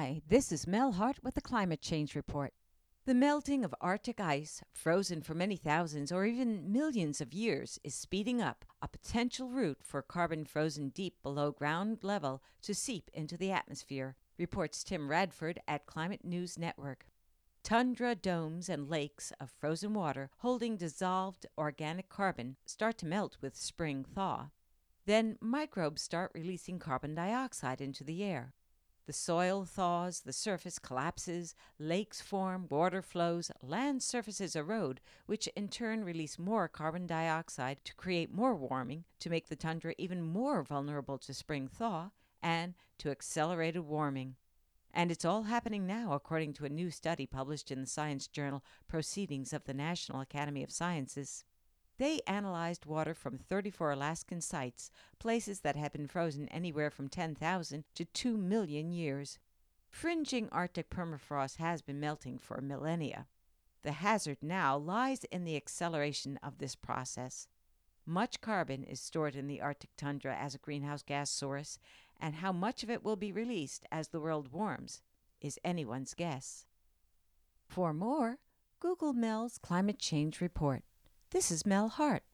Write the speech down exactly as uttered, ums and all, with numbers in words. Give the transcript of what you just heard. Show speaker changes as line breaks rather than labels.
Hi, this is Mel Hart with the Climate Change Report. The melting of Arctic ice, frozen for many thousands or even millions of years, is speeding up, a potential route for carbon frozen deep below ground level to seep into the atmosphere, reports Tim Radford at Climate News Network. Tundra domes and lakes of frozen water holding dissolved organic carbon start to melt with spring thaw. Then microbes start releasing carbon dioxide into the air. The soil thaws, the surface collapses, lakes form, water flows, land surfaces erode, which in turn release more carbon dioxide to create more warming, to make the tundra even more vulnerable to spring thaw, and to accelerated warming. And it's all happening now, according to a new study published in the science journal Proceedings of the National Academy of Sciences. They analyzed water from thirty-four Alaskan sites, places that had been frozen anywhere from ten thousand to two million years. Fringing Arctic permafrost has been melting for millennia. The hazard now lies in the acceleration of this process. Much carbon is stored in the Arctic tundra as a greenhouse gas source, and how much of it will be released as the world warms is anyone's guess. For more, Google Mel's Climate Change Report. This is Mel Hart.